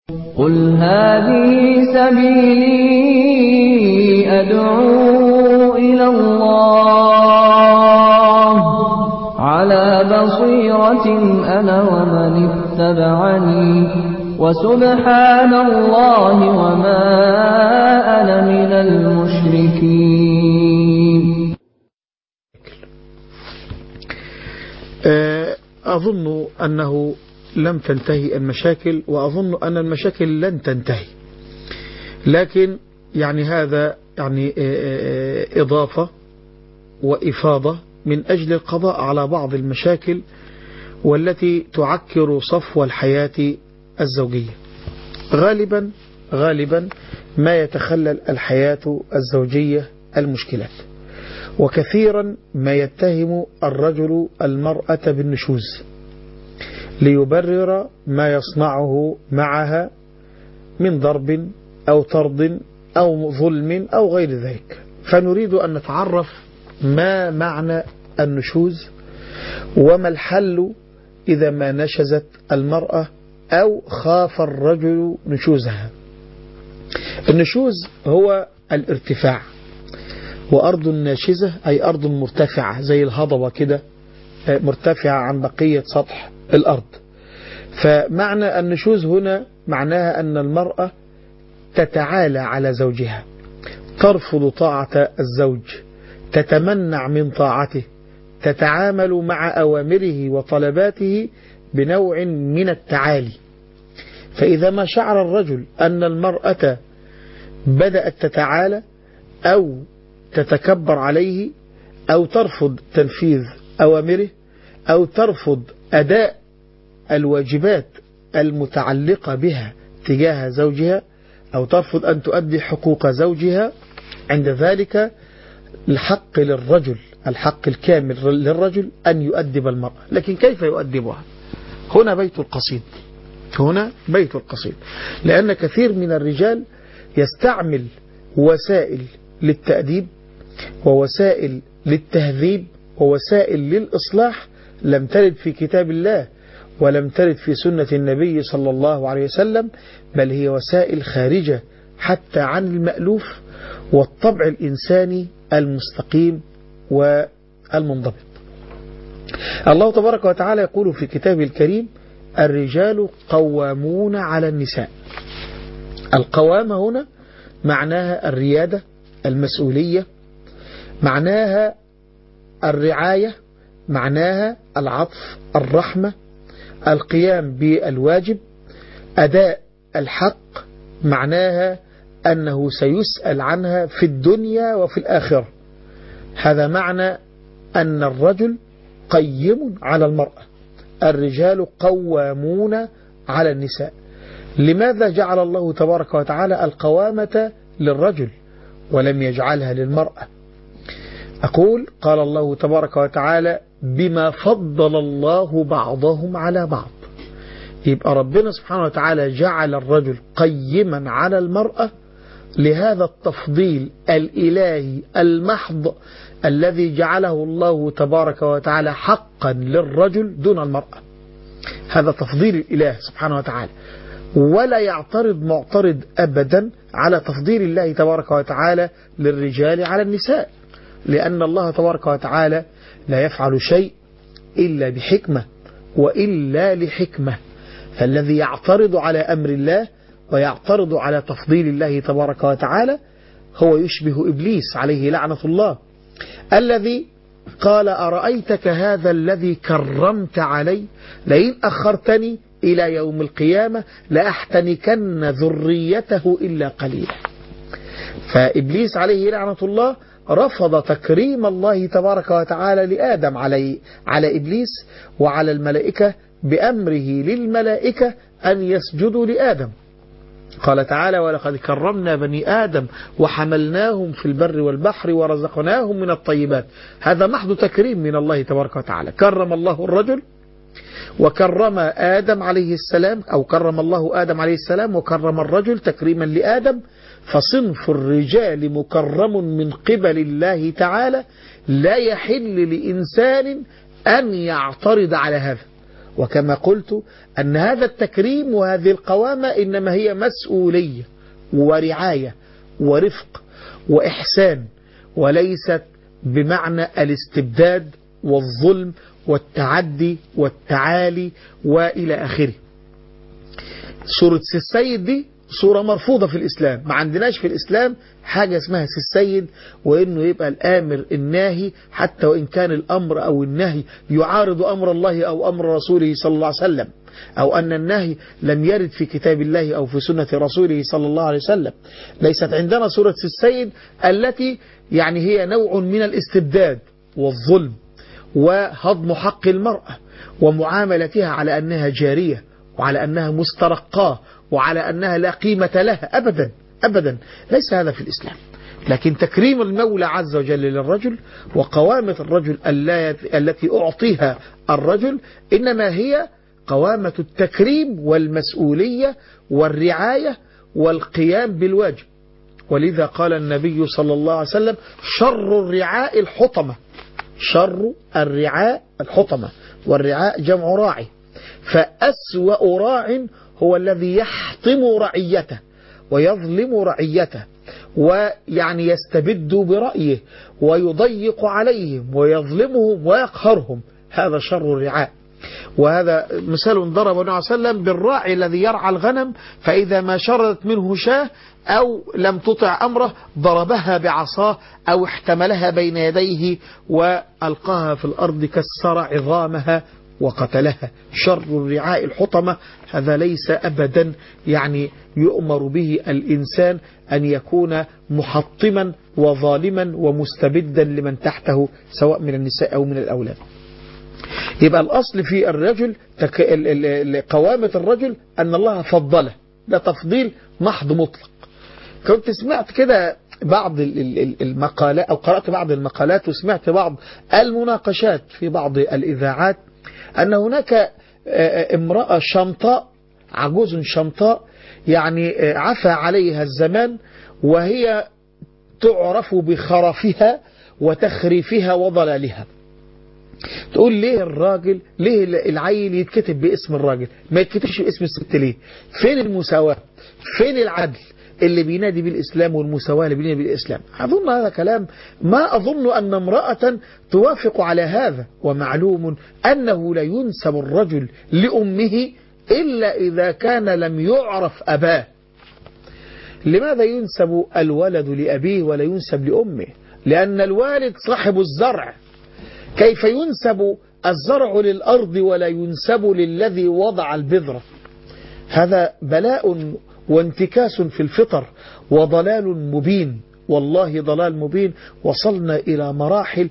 قل هذه سبيلي أدعو إلى الله على بصيرة أنا ومن اتبعني وسبحان الله وما أنا من المشركين. أظن أنه لم تنتهي المشاكل، وأظن أن المشاكل لن تنتهي، لكن يعني هذا يعني إضافة وإفاضة من أجل القضاء على بعض المشاكل والتي تعكر صفو الحياة الزوجية. غالبا ما يتخلل الحياة الزوجية المشكلات، وكثيرا ما يتهم الرجل المرأة بالنشوز ليبرر ما يصنعه معها من ضرب أو طرد أو ظلم أو غير ذلك. فنريد أن نتعرف ما معنى النشوز، وما الحل إذا ما نشزت المرأة أو خاف الرجل نشوزها. النشوز هو الارتفاع، وأرض ناشزة أي أرض مرتفعة زي الهضبة كده، مرتفعة عن بقية سطح الأرض. فمعنى النشوز هنا معناها أن المرأة تتعالى على زوجها، ترفض طاعة الزوج، تتمنع من طاعته، تتعامل مع أوامره وطلباته بنوع من التعالي. فإذا ما شعر الرجل أن المرأة بدأت تتعالى أو تتكبر عليه أو ترفض تنفيذ أوامره أو ترفض أداء الواجبات المتعلقة بها تجاه زوجها أو ترفض أن تؤدي حقوق زوجها، عند ذلك الحق للرجل، الحق الكامل للرجل أن يؤدب المرأة. لكن كيف يؤدبها؟ هنا بيت القصيد، لأن كثير من الرجال يستعمل وسائل للتأديب ووسائل للتهذيب ووسائل للإصلاح لم ترد في كتاب الله ولم ترد في سنة النبي صلى الله عليه وسلم، بل هي وسائل خارجة حتى عن المألوف والطبع الإنساني المستقيم والمنضبط. الله تبارك وتعالى يقول في كتابه الكريم: الرجال قوامون على النساء. القوامة هنا معناها الريادة، المسؤولية، معناها الرعاية، معناها العطف، الرحمة، القيام بالواجب، أداء الحق، معناها أنه سيسأل عنها في الدنيا وفي الآخرة. هذا معنى أن الرجل قيم على المرأة. الرجال قوامون على النساء. لماذا جعل الله تبارك وتعالى القوامة للرجل ولم يجعلها للمرأة؟ أقول: قال الله تبارك وتعالى: بما فضل الله بعضهم على بعض. يبقى ربنا سبحانه وتعالى جعل الرجل قيما على المرأة لهذا التفضيل الإلهي المحض الذي جعله الله تبارك وتعالى حقا للرجل دون المرأة. هذا تفضيل الإله سبحانه وتعالى، ولا يعترض معترض أبدا على تفضيل الله تبارك وتعالى للرجال على النساء، لأن الله تبارك وتعالى لا يفعل شيء إلا بحكمة وإلا لحكمة. فالذي يعترض على أمر الله ويعترض على تفضيل الله تبارك وتعالى هو يشبه إبليس عليه لعنة الله، الذي قال: أرأيتك هذا الذي كرمت علي لئن أخرتني إلى يوم القيامة لأحتنكن ذريته إلا قليلا. فإبليس عليه لعنة الله رفض تكريم الله تبارك وتعالى لآدم على إبليس وعلى الملائكة بأمره للملائكة أن يسجدوا لآدم. قال تعالى: ولقد كرمنا بني آدم وحملناهم في البر والبحر ورزقناهم من الطيبات. هذا محض تكريم من الله تبارك وتعالى. كرم الله الرجل وكرم آدم عليه السلام، أو كرم الله آدم عليه السلام وكرم الرجل تكريما لآدم. فصنف الرجال مكرم من قبل الله تعالى، لا يحل لإنسان أن يعترض على هذا وكما قلت أن هذا التكريم وهذه القوامة إنما هي مسؤولية ورعاية ورفق وإحسان، وليست بمعنى الاستبداد والظلم والتعدي والتعالي وإلى آخره. صورة سي السيد دي صورة مرفوضة في الإسلام. ما عندناش في الإسلام حاجة اسمها سي السيد، وإنه يبقى الآمر الناهي حتى وإن كان الأمر أو النهي يعارض أمر الله أو أمر رسوله صلى الله عليه وسلم، أو أن النهي لم يرد في كتاب الله أو في سنة رسوله صلى الله عليه وسلم. ليست عندنا صورة سي السيد التي يعني هي نوع من الاستبداد والظلم وهضم حق المرأة ومعاملتها على أنها جارية وعلى أنها مسترقاة وعلى أنها لا قيمة لها. أبدا أبدا، ليس هذا في الإسلام. لكن تكريم المولى عز وجل للرجل وقوامة الرجل التي أعطيها الرجل إنما هي قوامة التكريم والمسؤولية والرعاية والقيام بالواجب. ولذا قال النبي صلى الله عليه وسلم: شر الرعاء الحطمة. شر الرعاء الحطمة، والرعاء جمع راعي. فأسوأ راع هو الذي يحطم رعيته ويظلم رعيته ويعني يستبد برأيه ويضيق عليهم ويظلمهم ويقهرهم. هذا شر الرعاء. وهذا مثال ضربه النبي صلى الله عليه وسلم بالراعي الذي يرعى الغنم، فإذا ما شردت منه شاة أو لم تطع أمره ضربها بعصاه أو احتملها بين يديه وألقاها في الأرض كسر عظامها وقتلها. شر الرعاء الحطمة. هذا ليس أبدا يعني يؤمر به الإنسان أن يكون محطما وظالما ومستبدا لمن تحته سواء من النساء أو من الأولاد. يبقى الأصل في الرجل قوامة الرجل أن الله فضله، ده تفضيل محض مطلق. كنت سمعت كده بعض المقالات أو قرأت بعض المقالات وسمعت بعض المناقشات في بعض الإذاعات أن هناك امرأة شمطاء، عجوز شمطاء، يعني عفى عليها الزمان وهي تعرف بخرفها وتخريفها وضلالها. تقول ليه الراجل، ليه العيل يتكتب باسم الراجل ما يتكتبش باسم الست؟ ليه؟ فين المساواة؟ فين العدل اللي بينادي بالإسلام والمساواة اللي بينادي بالإسلام؟ أظن هذا كلام، ما أظن أن امرأة توافق على هذا. ومعلوم أنه لا ينسب الرجل لأمه إلا إذا كان لم يعرف أباه. لماذا ينسب الولد لأبيه ولا ينسب لأمه؟ لأن الوالد صاحب الزرع. كيف ينسب الزرع للأرض ولا ينسب للذي وضع البذرة؟ هذا بلاء وانتكاس في الفطر وضلال مبين، والله ضلال مبين. وصلنا إلى مراحل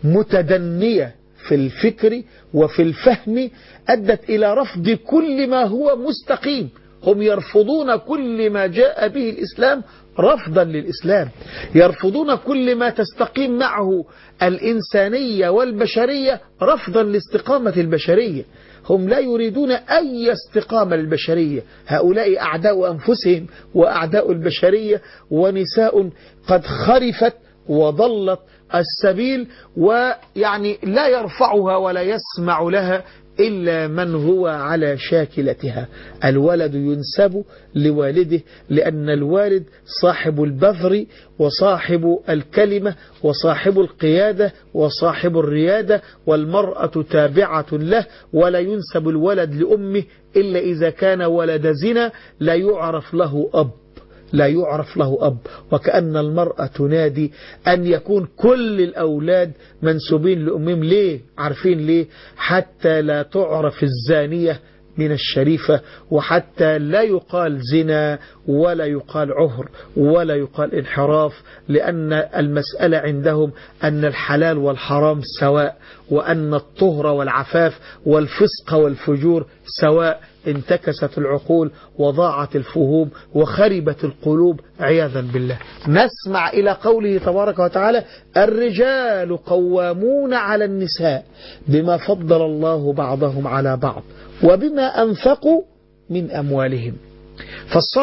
متدنية في الفكر وفي الفهم أدت إلى رفض كل ما هو مستقيم. هم يرفضون كل ما جاء به الإسلام رفضا للإسلام، يرفضون كل ما تستقيم معه الإنسانية والبشرية رفضا لاستقامة البشرية. هم لا يريدون أي استقامة للبشرية. هؤلاء أعداء أنفسهم وأعداء البشرية، ونساء قد خرفت وضلت السبيل، ويعني لا يرفعها ولا يسمع لها إلا من هو على شاكلتها. الولد ينسب لوالده لأن الوالد صاحب البذر وصاحب الكلمة وصاحب القيادة وصاحب الريادة، والمرأة تابعة له. ولا ينسب الولد لأمه إلا إذا كان ولد زنا لا يعرف له أب، لا يعرف له أب. وكأن المرأة تنادي أن يكون كل الأولاد منسوبين لأمهم. ليه؟ عارفين ليه؟ حتى لا تعرف الزانية من الشريفة، وحتى لا يقال زنا ولا يقال عهر ولا يقال انحراف، لأن المسألة عندهم أن الحلال والحرام سواء، وأن الطهر والعفاف والفسق والفجور سواء. انتكست العقول وضاعت الفهوم وخربت القلوب عياذا بالله. نسمع إلى قوله تبارك وتعالى: الرجال قوامون على النساء بما فضل الله بعضهم على بعض وبما أنفقوا من أموالهم.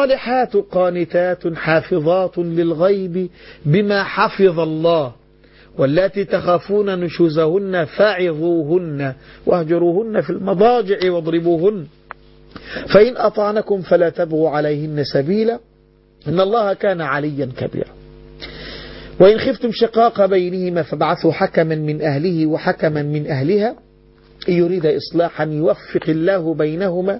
فالصالحات قانتات حافظات للغيب بما حفظ الله. واللاتي تخافون نشوزهن فعظوهن واهجروهن في المضاجع واضربوهن فإن أطعنكم فلا تبغوا عليهن سبيلا إن الله كان عليا كبيرا وإن خفتم شقاق بينهما فابعثوا حكما من أهله وحكما من أهلها إن يريد إصلاحا يوفق الله بينهما.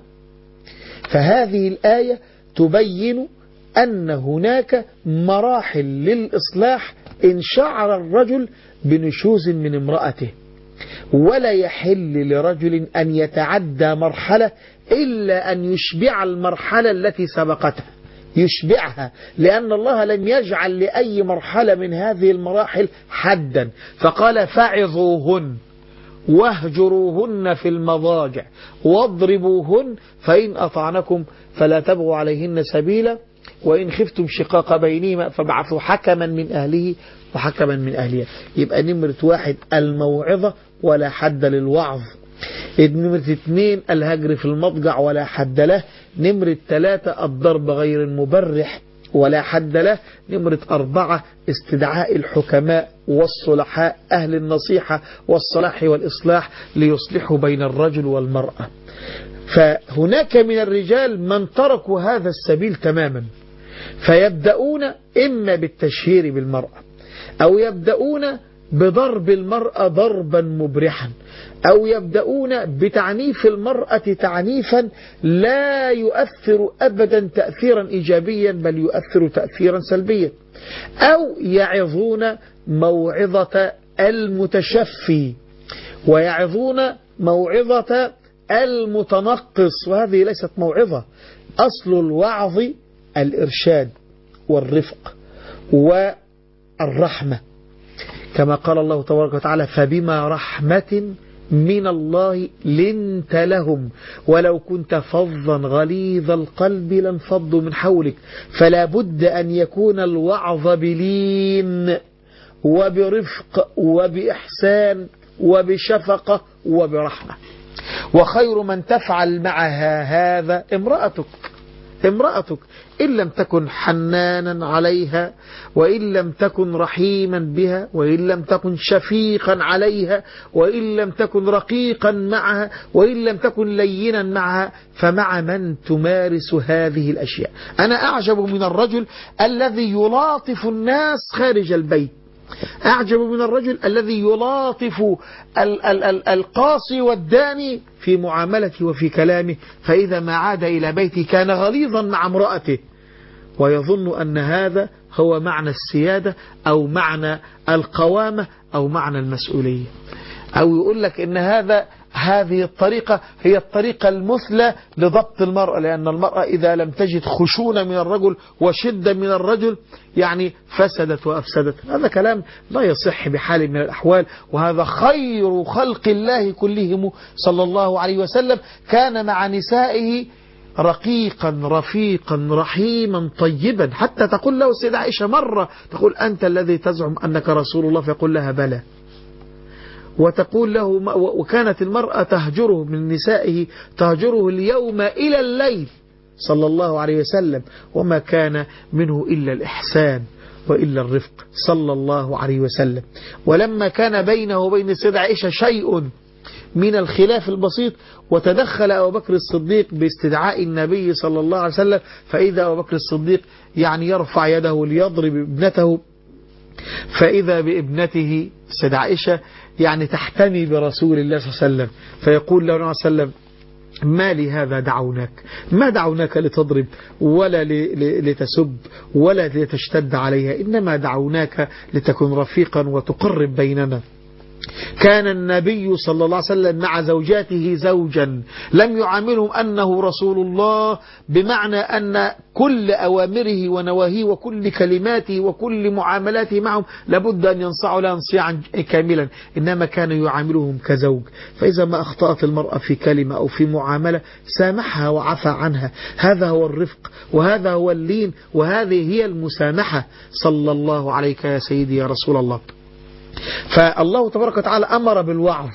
فهذه الآية تبين أن هناك مراحل للإصلاح إن شعر الرجل بنشوز من امرأته، ولا يحل لرجل أن يتعدى مرحلة إلا أن يشبع المرحلة التي سبقتها، يشبعها، لأن الله لم يجعل لأي مرحلة من هذه المراحل حدا، فقال فعظوهن واهجروهن في المضاجع واضربوهن فإن أطعنكم فلا تبغوا عليهن سبيلا وإن خفتم شقاق بينهما فابعثوا حكما من أهله وحكما من أهلها. يبقى نمرة 1 الموعظة ولا حد للوعظ. نمرة 2 الهجر في المضجع ولا حد له. نمرة 3 الضرب غير المبرح ولا حد له. نمرة 4 استدعاء الحكماء والصلحاء أهل النصيحة والصلاح والإصلاح ليصلحوا بين الرجل والمرأة. فهناك من الرجال من تركوا هذا السبيل تماما، فيبدأون إما بالتشهير بالمرأة أو يبدأون بضرب المرأة ضربا مبرحا أو يبدأون بتعنيف المرأة تعنيفا لا يؤثر أبدا تأثيرا إيجابيا بل يؤثر تأثيرا سلبيا، أو يعظون موعظة المتشفي ويعظون موعظة المتنقص، وهذه ليست موعظة. أصل الوعظ الإرشاد والرفق والرحمة، كما قال الله تبارك وتعالى فبما رحمة من الله لنت لهم ولو كنت فظا غليظ القلب لانفضوا من حولك. فلا بد أن يكون الوعظ بلين وبرفق وبإحسان وبشفقة وبرحمة. وخير من تفعل معها هذا امرأتك إن لم تكن حنانا عليها وإن لم تكن رحيما بها وإن لم تكن شفيقا عليها وإن لم تكن رقيقا معها وإن لم تكن لينا معها، فمع من تمارس هذه الأشياء. أنا أعجب من الرجل الذي يلاطف الناس خارج البيت، أعجب من الرجل الذي يلاطف القاصي والداني في معاملته وفي كلامه، فإذا ما عاد إلى بيته كان غليظا مع امرأته ويظن أن هذا هو معنى السيادة أو معنى القوامة أو معنى المسؤولية، أو يقول لك إن هذه الطريقة هي الطريقة المثلى لضبط المرأة، لأن المرأة إذا لم تجد خشونة من الرجل وشدة من الرجل يعني فسدت وأفسدت. هذا كلام لا يصح بحال من الأحوال، وهذا خير خلق الله كلهم صلى الله عليه وسلم، كان مع نسائه رقيقا رفيقا رحيما طيبا، حتى تقول له السيدة عائشة مرة تقول أنت الذي تزعم أنك رسول الله، فيقول لها بلى، وتقول له وكانت المرأة تهجره من نسائه تهجره اليوم إلى الليل صلى الله عليه وسلم، وما كان منه إلا الإحسان وإلا الرفق صلى الله عليه وسلم. ولما كان بينه وبين السيدة عائشة شيء من الخلاف البسيط وتدخل أبو بكر الصديق باستدعاء النبي صلى الله عليه وسلم، فإذا أبو بكر الصديق يعني يرفع يده ليضرب ابنته، فإذا بابنته السيدة عائشة يعني تحتمي برسول الله صلى الله عليه وسلم، فيقول له صلى الله عليه وسلم ما لهذا دعوناك، ما دعوناك لتضرب ولا لتسب ولا لتشتد عليها، إنما دعوناك لتكن رفيقا وتقرب بيننا. كان النبي صلى الله عليه وسلم مع زوجاته زوجا، لم يعاملهم أنه رسول الله، بمعنى أن كل أوامره ونواهيه وكل كلماته وكل معاملاته معهم لابد أن ينصعوا لا انصياعا كاملا، إنما كان يعاملهم كزوج. فإذا ما أخطأت المرأة في كلمة أو في معاملة سامحها وعفى عنها، هذا هو الرفق وهذا هو اللين وهذه هي المسامحة. صلى الله عليك يا سيدي يا رسول الله. فالله تبارك وتعالى أمر بالوعظ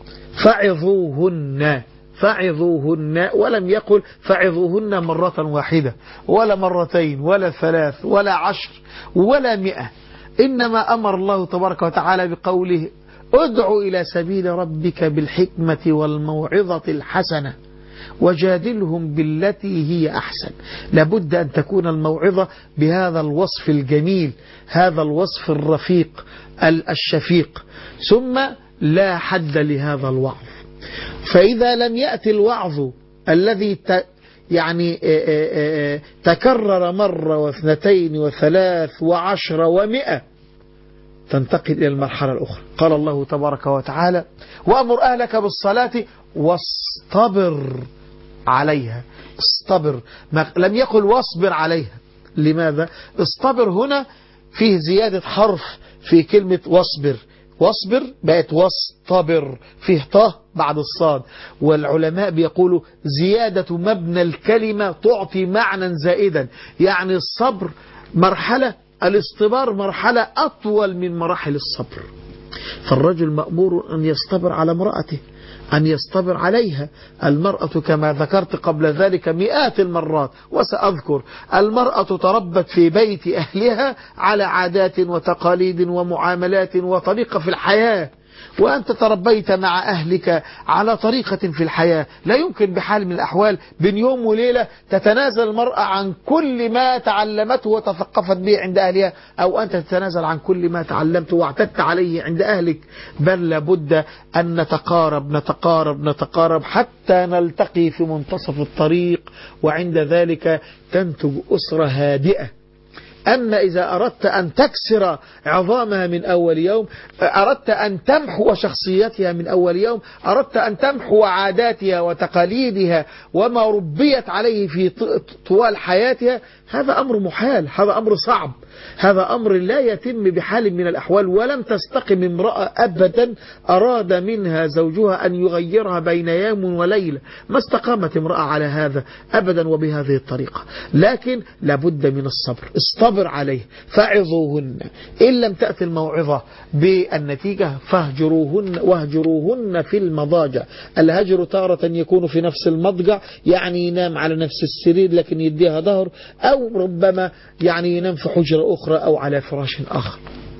فعظوهن ولم يقل فعظوهن مرة واحدة ولا مرتين ولا 3 ولا 10 ولا 100، إنما أمر الله تبارك وتعالى بقوله ادع إلى سبيل ربك بالحكمة والموعظة الحسنة وجادلهم بالتي هي أحسن. لابد أن تكون الموعظة بهذا الوصف الجميل، هذا الوصف الرفيق الشفيق. ثم لا حد لهذا الوعظ، فإذا لم يأتي الوعظ الذي يعني تكرر مرة واثنتين وثلاث وعشر ومئة، تنتقل إلى المرحلة الأخرى. قال الله تبارك وتعالى وأمر أهلك بالصلاة واصطبر عليها. اصطبر، لم يقل واصبر عليها. لماذا؟ اصطبر هنا فيه زيادة حرف في كلمة واصبر، واصبر بقت واصطبر، فيه طه بعد الصاد. والعلماء بيقولوا زيادة مبنى الكلمة تعطي معنى زائدا، يعني الصبر مرحلة، الاصطبار مرحلة أطول من مراحل الصبر. فالرجل مأمور أن يصطبر على امرأته، أن يصطبر عليها. المرأة كما ذكرت قبل ذلك مئات المرات وسأذكر، المرأة تربت في بيت أهلها على عادات وتقاليد ومعاملات وطريقة في الحياة، وأنت تربيت مع أهلك على طريقة في الحياة. لا يمكن بحال من الأحوال بين يوم وليلة تتنازل المرأة عن كل ما تعلمته وتثقفت به عند أهلها، أو أنت تتنازل عن كل ما تعلمته واعتدت عليه عند أهلك. بل لابد أن نتقارب حتى نلتقي في منتصف الطريق، وعند ذلك تنتج أسرة هادئة. أما إذا أردت أن تكسر عظامها من أول يوم، أردت أن تمحو شخصيتها من أول يوم، أردت أن تمحو عاداتها وتقاليدها وما ربيت عليه في طوال حياتها، هذا أمر محال، هذا أمر صعب، هذا أمر لا يتم بحال من الأحوال. ولن تستقم امرأة أبدا أراد منها زوجها أن يغيرها بين يوم وليلة، ما استقامت امرأة على هذا أبدا وبهذه الطريقة. لكن لابد من الصبر، اصطبر عليه. فعظوهن، إن لم تأتي الموعظة بالنتيجة فاهجروهن واهجروهن في المضاجع. الهجر تارة يكون في نفس المضجع، يعني ينام على نفس السرير لكن يديها ظهر، أو ربما يعني ينام في حجرة أخرى أو على فراش آخر،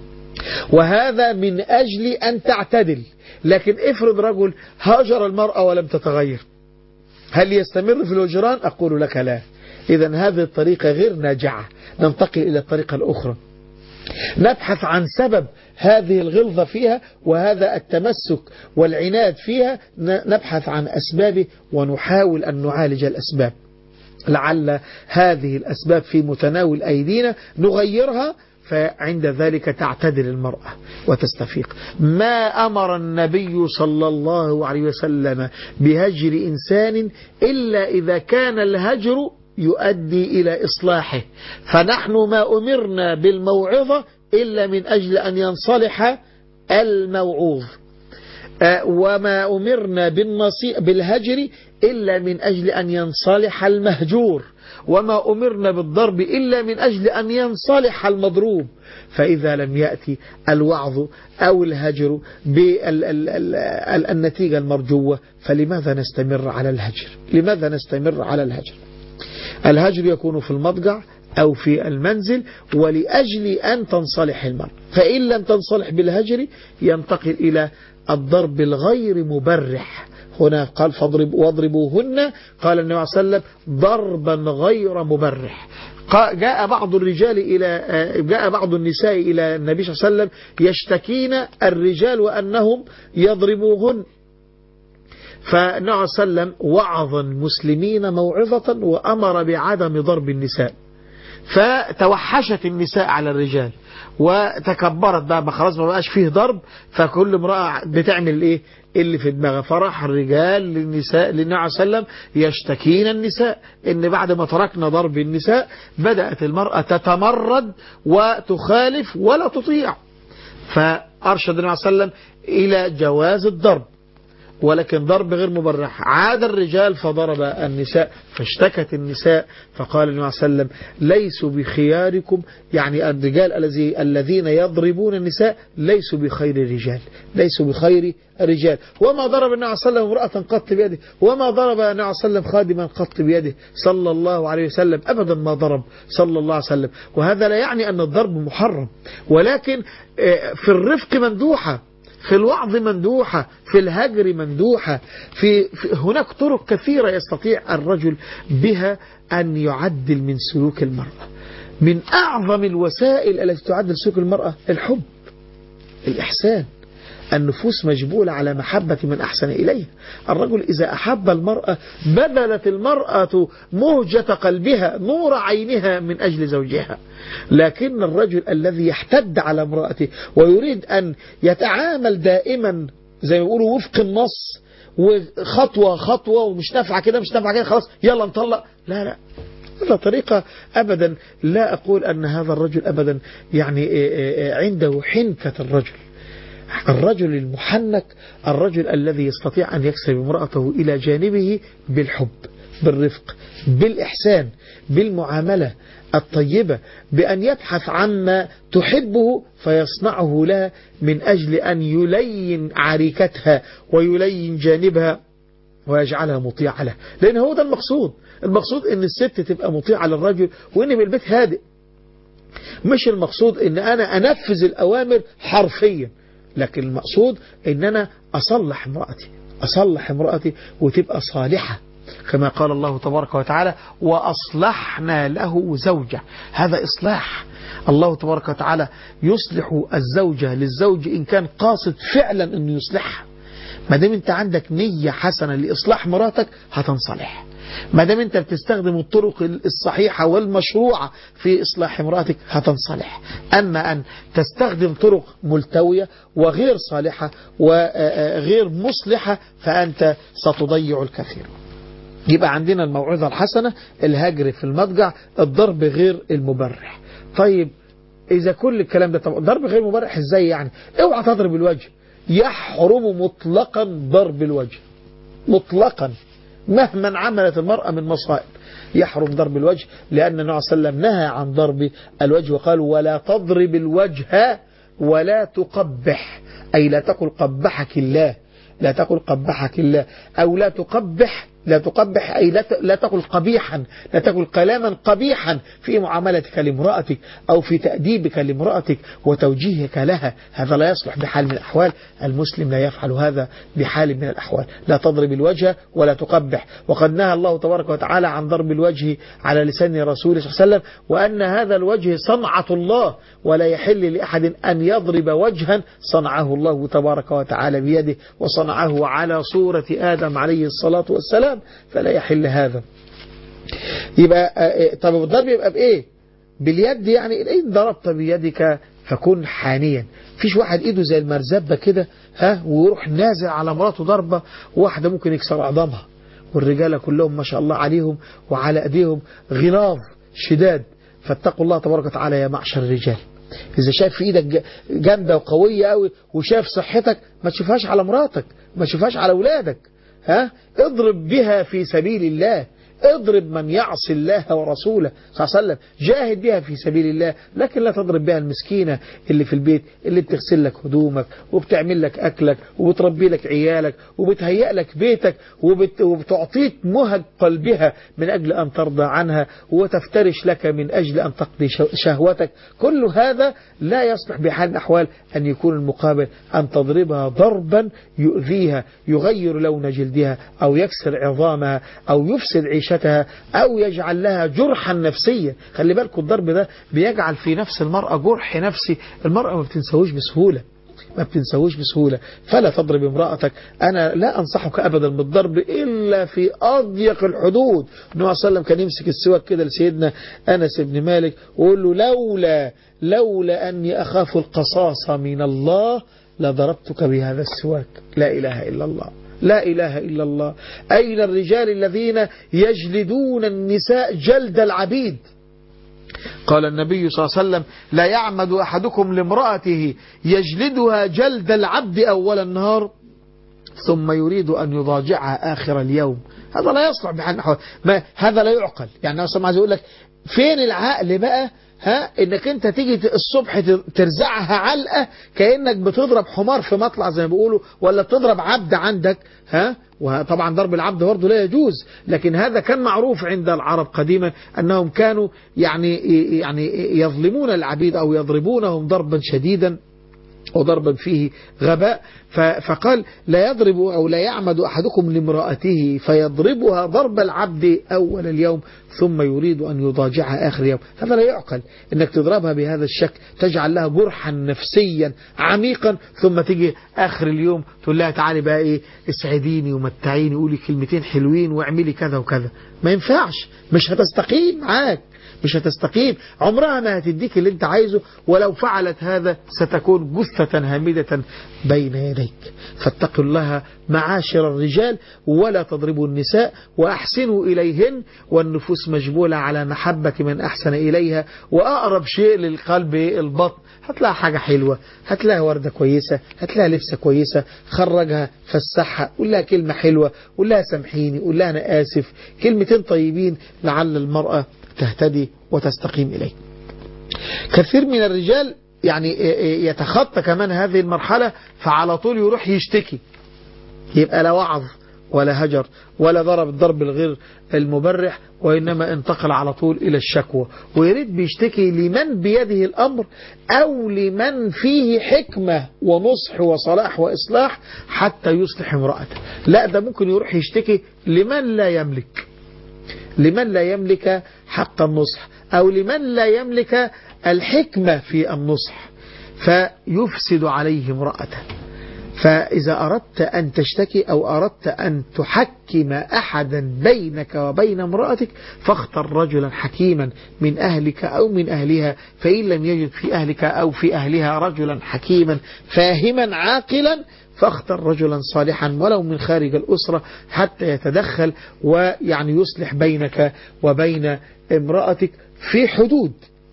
وهذا من أجل أن تعتدل. لكن افرض رجل هاجر المرأة ولم تتغير، هل يستمر في الهجران؟ أقول لك لا. إذن هذه الطريقة غير ناجعة. ننتقل إلى الطريقة الأخرى، نبحث عن سبب هذه الغلظة فيها وهذا التمسك والعناد فيها، نبحث عن أسبابه ونحاول أن نعالج الأسباب. لعل هذه الأسباب في متناول أيدينا نغيرها، فعند ذلك تعتدل المرأة وتستفيق. ما أمر النبي صلى الله عليه وسلم بهجر إنسان إلا إذا كان الهجر يؤدي إلى إصلاحه. فنحن ما أمرنا بالموعظة إلا من أجل أن ينصلح الموعوظ، وما أمرنا بالهجر إلا من أجل أن ينصلح المهجور، وما أمرنا بالضرب إلا من أجل أن ينصلح المضروب. فإذا لم يأتي الوعظ أو الهجر بالنتيجة المرجوة، فلماذا نستمر على الهجر؟ لماذا نستمر على الهجر؟ الهجر يكون في المضجع أو في المنزل ولأجل أن تنصلح المرء. فإن لم تنصلح بالهجر ينتقل إلى الضرب الغير مبرح. هنا قال واضربوهن، قال النبي صلى الله عليه وسلم ضربا غير مبرح. جاء بعض النساء إلى النبي صلى الله عليه وسلم يشتكين الرجال وأنهم يضربوهن، فالنبي صلى الله عليه وسلم وعظ المسلمين موعظة وأمر بعدم ضرب النساء، فتوحشت النساء على الرجال وتكبرت بقى، خلاص ما بقاش فيه ضرب، فكل امرأة بتعمل ايه اللي في دماغها. فراح الرجال للنساء للنبي عليه وسلم يشتكين النساء ان بعد ما تركنا ضرب النساء بدأت المرأة تتمرد وتخالف ولا تطيع. فأرشد النبي عليه وسلم إلى جواز الضرب، ولكن ضرب غير مبرح. عاد الرجال فضرب النساء، فاشتكت النساء، فقال النبي صلى الله عليه وسلم ليسوا بخياركم، يعني الرجال الذين يضربون النساء ليسوا بخير الرجال، ليسوا بخير الرجال. وما ضرب النبي صلى الله عليه وسلم امرأة قط بيده، وما ضرب النبي صلى الله عليه وسلم خادما قط بيده صلى الله عليه وسلم، أبدا ما ضرب صلى الله عليه وسلم. وهذا لا يعني أن الضرب محرم، ولكن في الرفق مندوحة، في الوعظ مندوحة، في الهجر مندوحة، في هناك طرق كثيرة يستطيع الرجل بها أن يعدل من سلوك المرأة. من أعظم الوسائل التي تعدل سلوك المرأة الحب، الإحسان. النفوس مجبولة على محبة من أحسن إليها. الرجل إذا أحب المرأة بذلت المرأة مهجة قلبها، نور عينها من أجل زوجها. لكن الرجل الذي يحتد على امرأته ويريد أن يتعامل دائما زي ما يقولوا وفق النص، وخطوة خطوة، ومش نافعة كده مش نافعة كده خلاص يلا نطلق، لا لا، هذا طريقة أبدا. لا أقول أن هذا الرجل أبدا يعني عنده حنكة الرجل المحنك، الرجل الذي يستطيع أن يكسب امرأته إلى جانبه بالحب، بالرفق، بالإحسان، بالمعاملة الطيبة، بأن يبحث عما تحبه فيصنعه لها من أجل أن يلين عريكتها ويلين جانبها ويجعلها مطيعة له. لأن هو ده المقصود أن الست تبقى مطيعة للرجل، وأن بالبيت هادئ. مش المقصود أن أنا أنفذ الأوامر حرفيا، لكن المقصود أن أنا أصلح امرأتي وتبقى صالحة، كما قال الله تبارك وتعالى وأصلحنا له زوجة. هذا إصلاح. الله تبارك وتعالى يصلح الزوجة للزوج إن كان قاصد فعلا أنه يصلحها. ما دام أنت عندك نية حسنة لإصلاح مراتك هتنصلح. ما دام أنت بتستخدم الطرق الصحيحة والمشروعة في إصلاح امرأتك هتنصلح. أما أن تستخدم طرق ملتوية وغير صالحة وغير مصلحة فأنت ستضيع الكثير. يبقى عندنا الموعظة الحسنة، الهجر في المضجع، الضرب غير المبرح. طيب إذا كل الكلام ده، طب ضرب غير مبرح إزاي يعني؟ اوعى تضرب الوجه. يحرم مطلقا ضرب الوجه، مطلقا، مهما عملت المرأة من مصائب يحرم ضرب الوجه، لأن النبي صلى الله عليه وسلم نهى عن ضرب الوجه وقال ولا تضرب الوجه ولا تقبح، أي لا تقل قبحك الله، لا تقل قبحك الله، أو لا تقبح أي لا تقل قبيحا، لا تقل كلاما قبيحا في معاملتك لامرأتك أو في تأديبك لامرأتك وتوجيهك لها. هذا لا يصلح بحال من الأحوال. المسلم لا يفعل هذا بحال من الأحوال. لا تضرب الوجه ولا تقبح. وقد نهى الله تبارك وتعالى عن ضرب الوجه على لسان رسوله صلى الله عليه وسلم، وأن هذا الوجه صنعة الله، ولا يحل لأحد أن يضرب وجها صنعه الله تبارك وتعالى بيده، وصنعه على صورة آدم عليه الصلاة والسلام، فلا يحل هذا. يبقى طب الضرب يبقى بإيه؟ باليد، يعني إن ضربت بيدك فكن حانيا. فيش واحد إيده زي المرزبة كده ويروح نازل على مراته ضربة واحدة ممكن يكسر عظامها. والرجالة كلهم ما شاء الله عليهم وعلى أيديهم غلاظ شداد. فاتقوا الله تبارك وتعالى يا معشر الرجال. إذا شايف في إيدك جامدة وقوية قوي وشايف صحتك ما تشوفهاش على مراتك، ما تشوفهاش على أولادك. اضرب بها في سبيل الله، اضرب من يعصي الله ورسوله صلى الله عليه وسلم، جاهد بها في سبيل الله، لكن لا تضرب بها المسكينة اللي في البيت، اللي بتغسل لك هدومك وبتعمل لك أكلك وبتربي لك عيالك وبتهيئ لك بيتك وبتعطيك مهج قلبها من أجل أن ترضى عنها وتفترش لك من أجل أن تقضي شهوتك. كل هذا لا يصلح بحال من الأحوال أن يكون المقابل أن تضربها ضربا يؤذيها، يغير لون جلدها أو يكسر عظامها أو يفسد عيشتها أو يجعل لها جرحا نفسيا. خلي بالكم الضرب ده بيجعل في نفس المرأة جرح نفسي، المرأة ما بتنسوش بسهولة. فلا تضرب امرأتك. أنا لا أنصحك أبدا بالضرب إلا في أضيق الحدود. النبي صلى الله عليه وسلم كان يمسك السواك كده لسيدنا أنس بن مالك ويقول له لولا أني أخاف القصاص من الله لضربتك بهذا السواك. لا إله إلا الله، لا إله إلا الله. أين الرجال الذين يجلدون النساء جلد العبيد؟ قال النبي صلى الله عليه وسلم لا يعمد أحدكم لامرأته يجلدها جلد العبد أول النهار ثم يريد أن يضاجعها آخر اليوم. هذا لا يصلح بحال نحو، هذا لا يعقل. يعني أنا عايز أقول لك فين العقل بقى؟ انك انت تيجي الصبح ترزعها علقة كأنك بتضرب حمار في مطلع زي ما بيقولوا، ولا بتضرب عبد عندك. وطبعا ضرب العبد برضه لا يجوز، لكن هذا كان معروف عند العرب قديما أنهم كانوا يعني يظلمون العبيد أو يضربونهم ضربا شديدا وضربا فيه غباء. فقال لا يضرب أو لا يعمد أحدكم لامرأته فيضربها ضرب العبد أول اليوم ثم يريد أن يضاجعها آخر اليوم. هذا لا يعقل إنك تضربها بهذا الشكل، تجعل لها جرحا نفسيا عميقا، ثم تيجي آخر اليوم تقول لها تعالي بقى إيه اسعديني ومتعيني، قولي كلمتين حلوين واعملي كذا وكذا. ما ينفعش، مش هتستقيم معاك، مش هتستقيم، عمرها ما هتديك اللي انت عايزه، ولو فعلت هذا ستكون جثة هامدة بين يديك. فاتقوا الله معاشر الرجال ولا تضربوا النساء وأحسنوا إليهن، والنفوس مجبولة على محبة من أحسن إليها، وأقرب شيء للقلب البطن. هتلاقي حاجة حلوة، هتلاقي وردة كويسة، هتلاقي لبسة كويسة، خرجها فسحها، قول لها كلمة حلوة، قول لها سامحيني، قول لها أنا آسف، كلمتين طيبين لعل المرأة تهتدي وتستقيم إليه. كثير من الرجال يعني يتخطى كمان هذه المرحلة، فعلى طول يروح يشتكي، يبقى لا وعظ ولا هجر ولا ضرب الضرب الغير المبرح، وإنما انتقل على طول إلى الشكوى، ويريد بيشتكي لمن بيده الأمر أو لمن فيه حكمة ونصح وصلاح وإصلاح حتى يصلح امرأته. لا، ده ممكن يروح يشتكي لمن لا يملك، لمن لا يملك حق النصح، أو لمن لا يملك الحكمة في النصح، فيفسد عليه امرأته. فإذا أردت أن تشتكي أو أردت أن تحكم أحدا بينك وبين امرأتك، فاختر رجلا حكيما من أهلك أو من أهلها، فإن لم يجد في أهلك أو في أهلها رجلا حكيما فاهما عاقلا، فاختر رجلا صالحا ولو من خارج الأسرة حتى يتدخل ويعني يصلح بينك وبين امرأتك في حدود،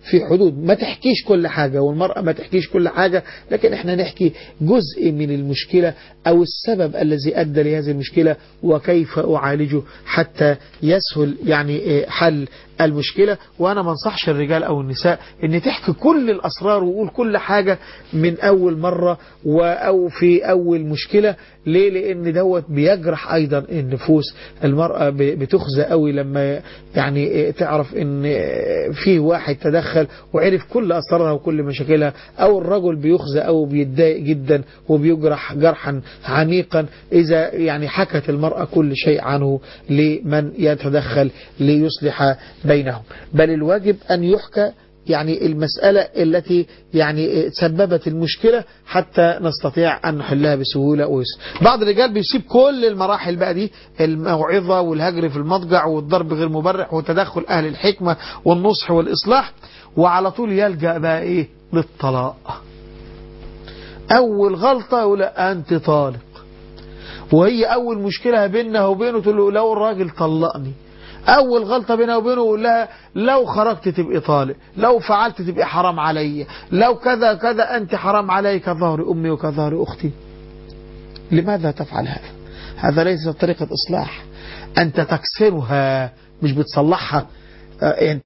ما تحكيش كل حاجة، والمرأة ما تحكيش كل حاجة، لكن احنا نحكي جزء من المشكلة أو السبب الذي أدى لهذه المشكلة وكيف أعالجه حتى يسهل يعني حل المشكلة. وأنا ما انصحش الرجال أو النساء إن تحكي كل الأسرار وقول كل حاجة من أول مرة أو في أول مشكلة. ليه؟ لأن دوت بيجرح أيضا النفوس. المرأة بتخزى قوي لما يعني تعرف إن في واحد تدخل وعرف كل أسرارها وكل مشاكلها، أو الرجل بيخزى أو بيتضايق جدا وبيجرح جرحا عميقا إذا يعني حكت المرأة كل شيء عنه لمن يتدخل ليصلح بينهم. بل الواجب أن يحكى يعني المسألة التي يعني سببت المشكلة حتى نستطيع أن نحلها بسهولة ويسر. بعض الرجال بيسيب كل المراحل بقى دي، الموعظة والهجر في المضجع والضرب غير مبرح وتدخل أهل الحكمة والنصح والإصلاح، وعلى طول يلجأ بقى إيه للطلاق. أول غلطة يقول أنت طالق، وهي أول مشكلة بينها وبينه تقول له لو الراجل طلقني. أول غلطة بينها وبينه يقول لها لو خرجت تبقي طالق، لو فعلت تبقي حرام علي، لو كذا كذا أنت حرام علي كظهر أمي وكظهر أختي. لماذا تفعل هذا؟ هذا ليس طريقة إصلاح، أنت تكسرها مش بتصلحها.